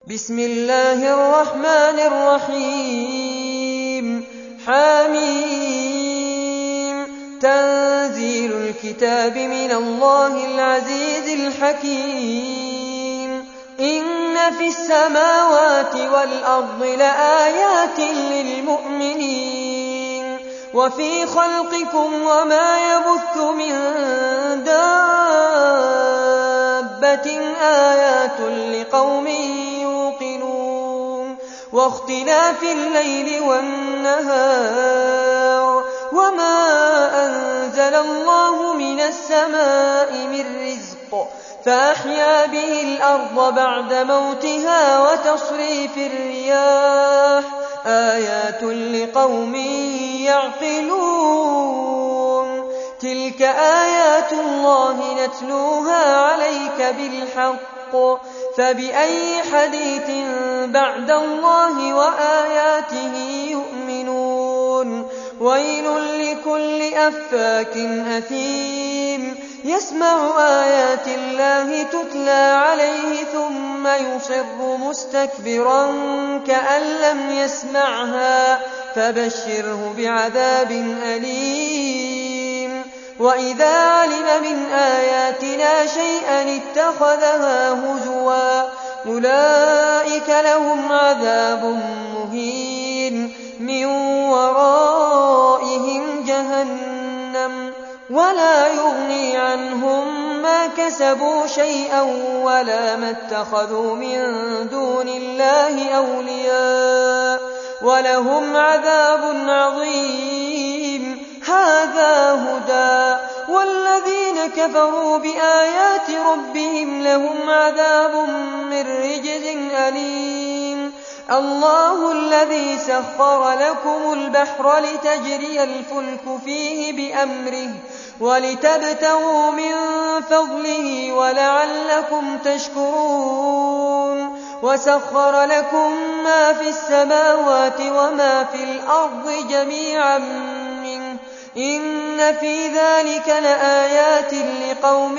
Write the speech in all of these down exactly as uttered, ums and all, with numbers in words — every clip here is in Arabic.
بسم الله الرحمن الرحيم حميم تنزيل الكتاب من الله العزيز الحكيم إن في السماوات والأرض لآيات للمؤمنين وفي خلقكم وما يبث من دابة آيات لقوم يوقنون واختلاف الليل والنهار وما أنزل الله من السماء من رزق فأحيا به الأرض بعد موتها وتصريف الرياح آيات لقوم يعقلون تلك آيات الله نتلوها عليك بالحق فبأي حديث بعد الله وآياته يؤمنون ويل لكل أفاك أثيم يسمع آيات الله تتلى عليه ثم يصر مستكبرا كأن لم يسمعها فبشره بعذاب أليم وإذا علم من آياتنا شيئا اتخذها هزوا أولئك لهم عذاب مهين من ورائهم جهنم ولا يغني عنهم ما كسبوا شيئا ولا ما اتخذوا من دون الله أولياء ولهم عذاب عظيم هذا هدى والذين كفروا بآيات ربهم لهم عذاب من رجز أليم الله الذي سخر لكم البحر لتجري الفلك فيه بأمره ولتبتغوا من فضله ولعلكم تشكرون وسخر لكم ما في السماوات وما في الأرض جميعا منه إن في ذلك لآيات لقوم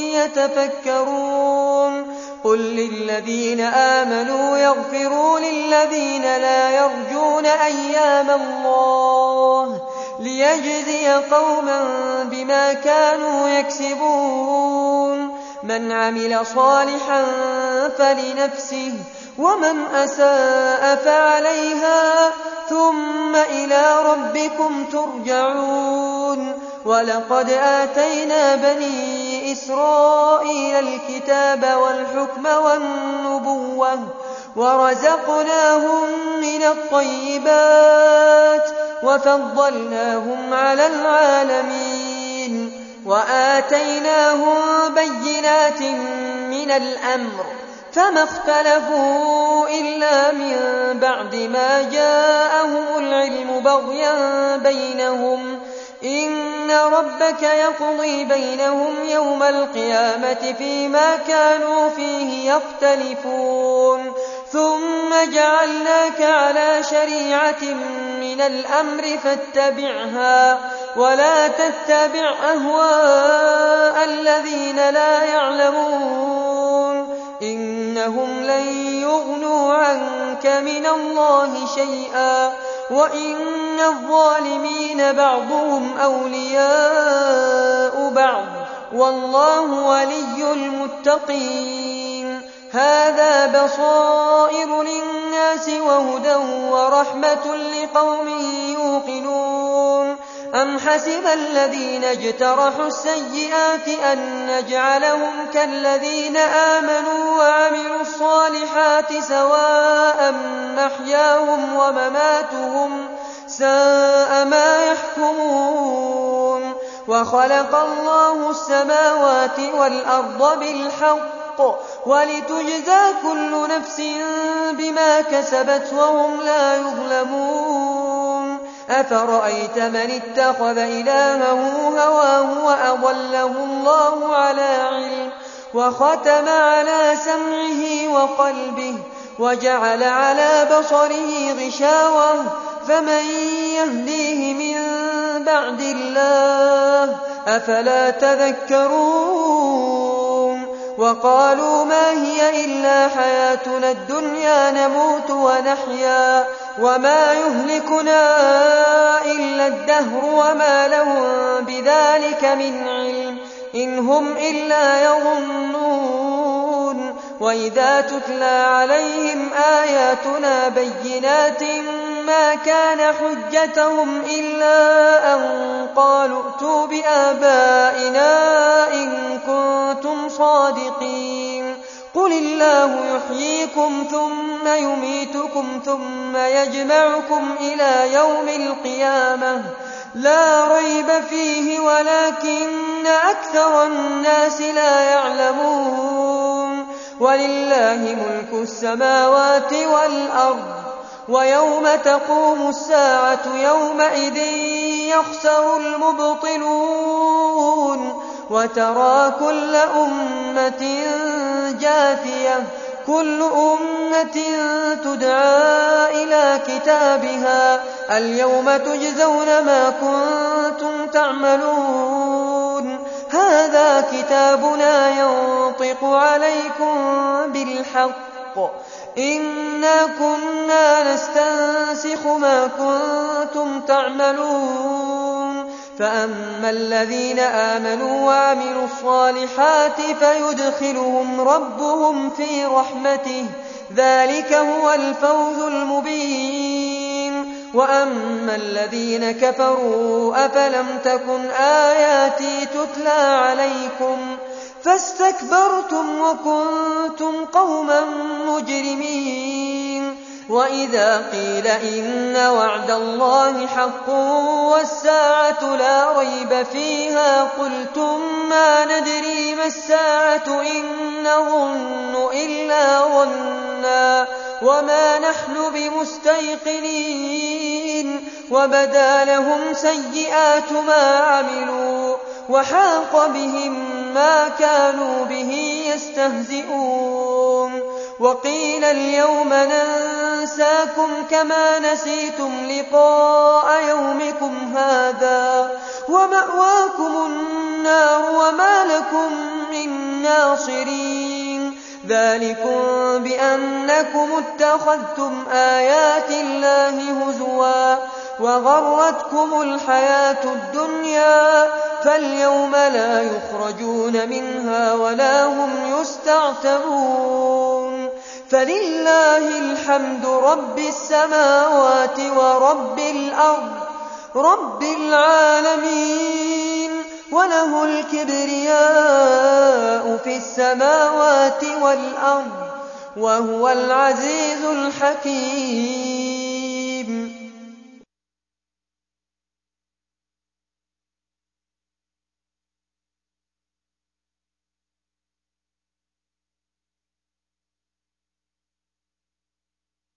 يتفكرون قل للذين آمنوا يغفروا للذين لا يرجون أيام الله ليجزي قوما بما كانوا يكسبون من عمل صالحا فلنفسه ومن أساء فعليها ثم إلى ربكم ترجعون ولقد آتينا بني إسرائيل الكتاب والحكم والنبوة ورزقناهم من الطيبات وفضلناهم على العالمين وآتيناهم بينات من الأمر فما اختلفوا إلا من بعد ما جاءهم العلم بغيا بينهم إن ربك يقضي بينهم يوم القيامة فيما كانوا فيه يختلفون ثم جعلناك على شريعة من الأمر فاتبعها ولا تتبع أهواء الذين لا يعلمون إنهم لن يغنوا عنك من الله شيئا وإن الظالمين بعضهم أولياء بعض والله ولي المتقين هذا بصائر للناس وهدى ورحمة لقوم يوقنون أم حسب الذين اجترحوا السيئات أن نجعلهم كالذين آمنوا وعملوا الصالحات سواء محياهم ومماتهم ساء ما يحكمون وخلق الله السماوات والأرض بالحق ولتجزى كل نفس بما كسبت وهم لا يظلمون أفرأيت من اتخذ إلهه هواه وأضله الله على علم وختم على سمعه وقلبه وجعل على بصره غشاوة فمن يهديه من بعد الله أفلا تذكرون وقالوا ما هي إلا حياتنا الدنيا نموت ونحيا وما يهلكنا إلا الدهر وما لهم بذلك من علم إن هم إلا يظنون وإذا تتلى عليهم آياتنا بينات ما كان حجتهم إلا أن قالوا ائتوا بآبائنا إن كنتم صادقين قل الله يحييكم ثم يميتكم ثم يجمعكم إلى يوم القيامة لا ريب فيه ولكن أكثر الناس لا يعلمون ولله ملك السماوات والأرض ويوم تقوم الساعة يومئذ يخسر المبطلون وترى كل أمة جاثية كل أمة تدعى إلى كتابها اليوم تجزون ما كنتم تعملون هذا كتابنا ينطق عليكم بالحق إنا كنا نستنسخ ما كنتم تعملون فأما الذين آمنوا وعملوا الصالحات فيدخلهم ربهم في رحمته ذلك هو الفوز المبين وأما الذين كفروا أفلم تكن آياتي تتلى عليكم فاستكبرتم وكنتم قوما مجرمين وإذا قيل إن وعد الله حق والساعة لا ريب فيها قلتم ما ندري ما الساعة إن نظن إلا ظنا وما نحن بمستيقنين وبدا لهم سيئات ما عملوا وحاق بهم ما كانوا به يستهزئون وقيل اليوم ننساكم كما نسيتم لقاء يومكم هذا ومأواكم النار وما لكم من ناصرين ذلكم بأنكم اتخذتم آيات الله هزوا وغرتكم الحياة الدنيا فاليوم لا يخرجون منها ولا هم يستعتبون فلله الحمد رب السماوات ورب الأرض رب العالمين وله الكبرياء في السماوات والأرض وهو العزيز الحكيم